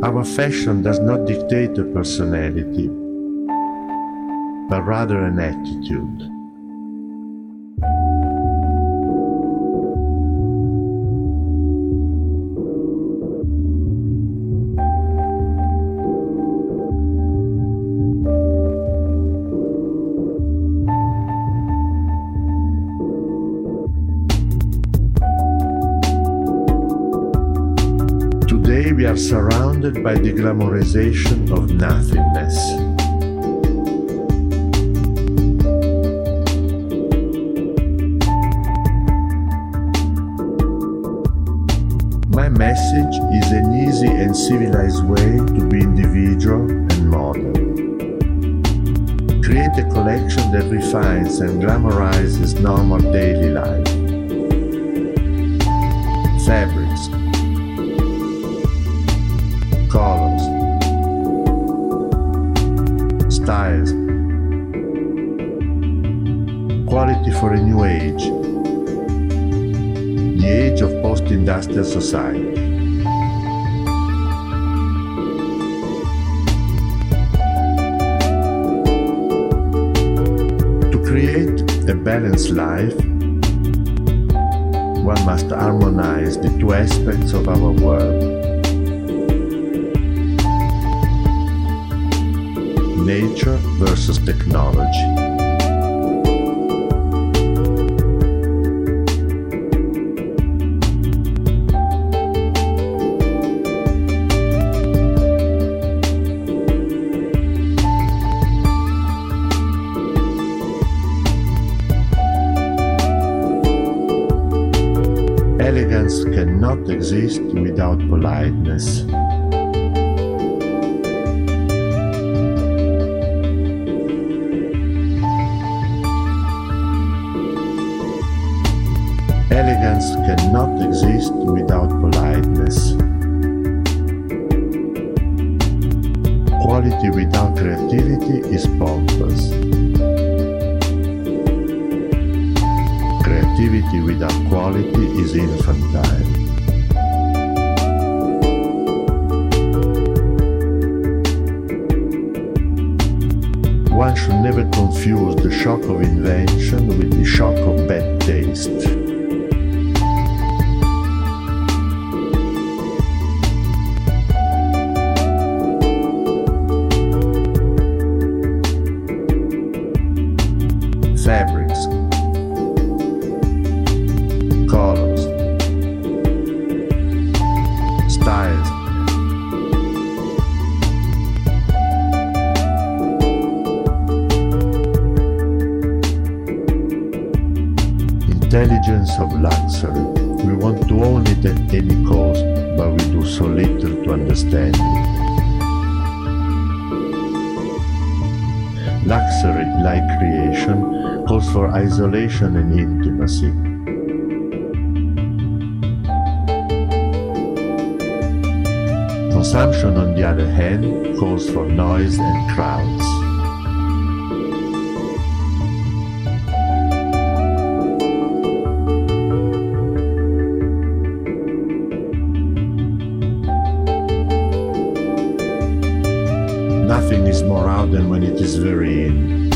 Our fashion does not dictate a personality, but rather an attitude. Today we are surrounded by the glamorization of nothingness. My message is an easy and civilized way to be individual and modern. Create a collection that refines and glamorizes normal daily life. Fabrics, colors, styles, quality for a new age, the age of post-industrial society. To create a balanced life, one must harmonize the two aspects of our world: nature versus technology. Elegance cannot exist without politeness. Elegance cannot exist without politeness. Quality without creativity is pompous. Creativity without quality is infantile. One should never confuse the shock of invention with the shock of bad taste. Fabrics, colors, styles, intelligence of luxury. We want to own it at any cost, but we do so little to understand it. Luxury, like creation, calls for isolation and intimacy. Consumption, on the other hand, calls for noise and crowds. Nothing is more out than when it is very in.